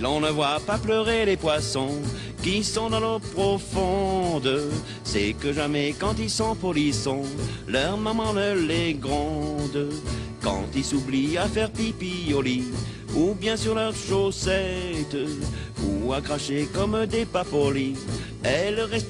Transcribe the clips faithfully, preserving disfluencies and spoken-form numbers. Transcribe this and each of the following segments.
l'on ne voit pas pleurer les poissons qui sont dans l'eau profonde, c'est que jamais quand ils sont polissons, leur maman ne les gronde. Quand ils s'oublient à faire pipi au lit, ou bien sur leurs chaussettes, ou à cracher comme des papolis, elle reste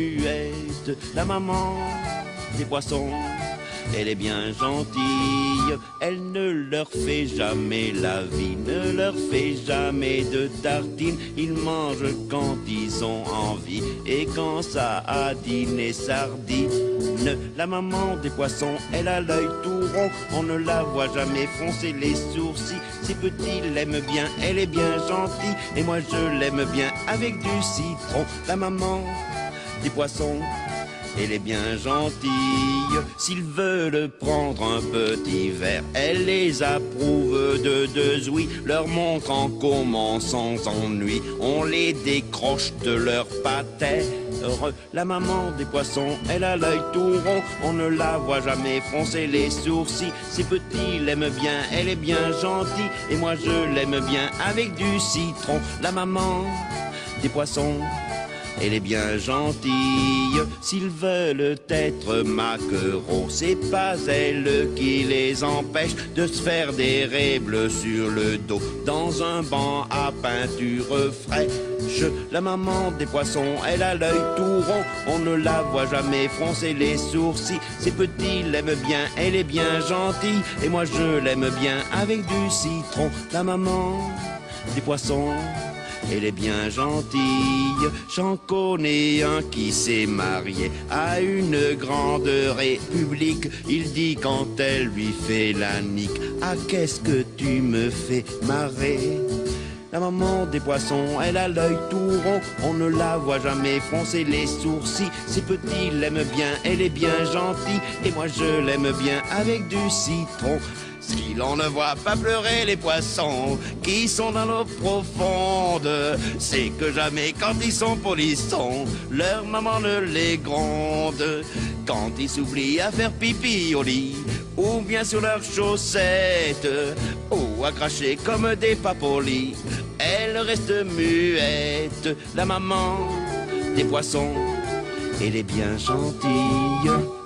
muette, la maman des poissons. Elle est bien gentille, elle ne leur fait jamais la vie, ne leur fait jamais de tartines. Ils mangent quand ils ont envie, et quand ça a dîné sardines. La maman des poissons, elle a l'œil tout rond, on ne la voit jamais froncer les sourcils. Si petit l'aime bien, elle est bien gentille, et moi je l'aime bien avec du citron. La maman des poissons, elle est bien gentille, s'ils veulent prendre un petit verre, elle les approuve de deux ouïes, leur montrant comment sans ennui on les décroche de leur patère. La maman des poissons, elle a l'œil tout rond, on ne la voit jamais froncer les sourcils. Si petit l'aime bien, elle est bien gentille, et moi je l'aime bien avec du citron. La maman des poissons, elle est bien gentille, s'ils veulent être maquereaux, c'est pas elle qui les empêche de se faire des raies bleues sur le dos, dans un banc à peinture fraîche. La maman des poissons, elle a l'œil tout rond, on ne la voit jamais froncer les sourcils. C'est petit l'aime bien, elle est bien gentille, et moi je l'aime bien avec du citron. La maman des poissons, elle est bien gentille, j'en connais un qui s'est marié à une grande république. Il dit quand elle lui fait la nique, ah qu'est-ce que tu me fais marrer. La maman des poissons, elle a l'œil tout rond, on ne la voit jamais froncer les sourcils. Si petit l'aime bien, elle est bien gentille, et moi je l'aime bien avec du citron. Si l'on ne voit pas pleurer les poissons qui sont dans l'eau profonde, c'est que jamais quand ils sont polissons, leur maman ne les gronde. Quand ils s'oublient à faire pipi au lit, ou bien sur leurs chaussettes, ou à cracher comme des papolis, elle reste muette, la maman des poissons, elle est bien gentille.